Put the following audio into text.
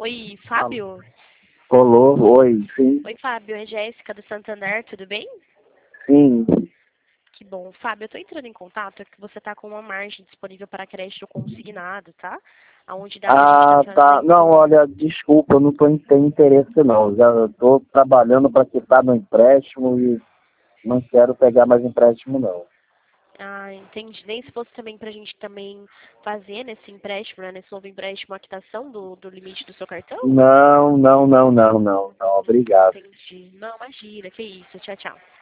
Oi, Alô. Fábio? Colou, oi, sim, Oi, Fábio, é Jéssica do Santander, tudo bem? sim. Que bom. Fábio, eu tô entrando em contato que você tá com uma margem disponível para crédito consignado, tá? Aonde dá pra gente estar Ah, tá. Não, fazendo... olha, desculpa, eu não tenho interesse não. Já estou trabalhando para quitar meu empréstimo e não quero pegar mais empréstimo não. Ah, entendi. Nem se fosse também pra gente também fazer nesse empréstimo, né? Nesse novo empréstimo, a quitação do limite do seu cartão? Não, não, não, não, não, não, obrigado. Entendi. Não, imagina, que isso. Tchau, tchau.